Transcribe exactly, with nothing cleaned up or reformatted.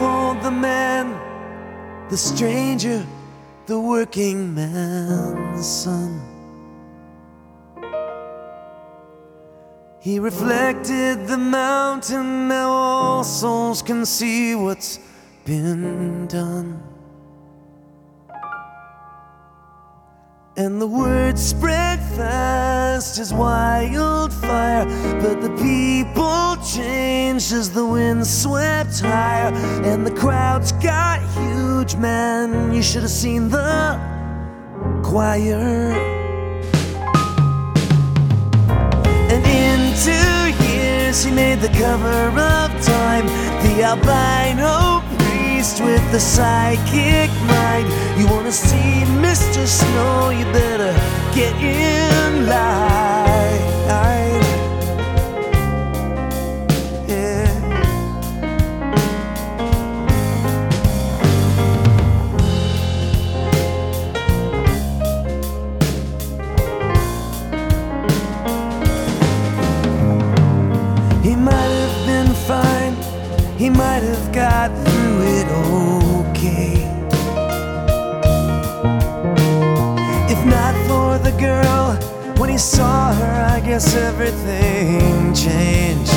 crippled the man, the stranger, the working man's son. He reflected the mountain, now all souls can see what's been done. And the word spread fast as wildfire, but the people changed as the wind swept higher. And the crowds got huge, man, you should have seen the choir. And in two years he made the cover of Time, the albino priest with the psychic mind. You wanna see Mister Snow, you better get in line. Yeah. He might have been fine, he might have got through it okay. If not for the girl, when he saw her, I guess everything changed.